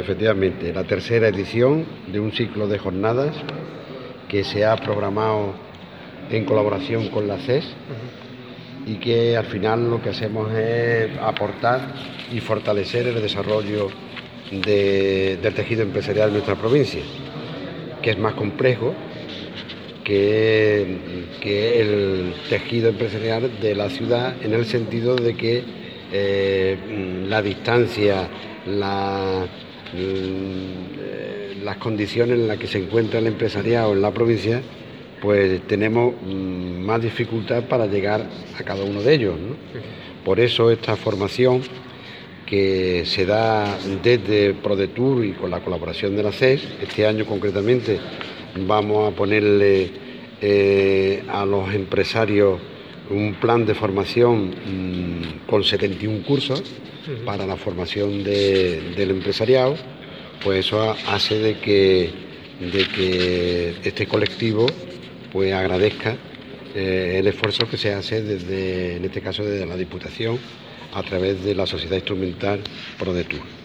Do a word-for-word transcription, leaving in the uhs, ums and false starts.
efectivamente, la tercera edición de un ciclo de jornadas que se ha programado en colaboración con la C E S y que al final lo que hacemos es aportar y fortalecer el desarrollo de, del tejido empresarial de nuestra provincia, que es más complejo que, que el tejido empresarial de la ciudad, en el sentido de que eh, la distancia, la, las condiciones en las que se encuentra el empresariado en la provincia, pues tenemos más dificultad para llegar a cada uno de ellos, ¿no? Por eso esta formación que se da desde ProDetour y con la colaboración de la C E S, este año concretamente vamos a ponerle eh, a los empresarios un plan de formación mmm, con setenta y un cursos para la formación de, del empresariado. Pues eso hace de que, de que este colectivo pues agradezca eh, el esfuerzo que se hace desde, en este caso desde la Diputación, a través de la Sociedad Instrumental ProDetour.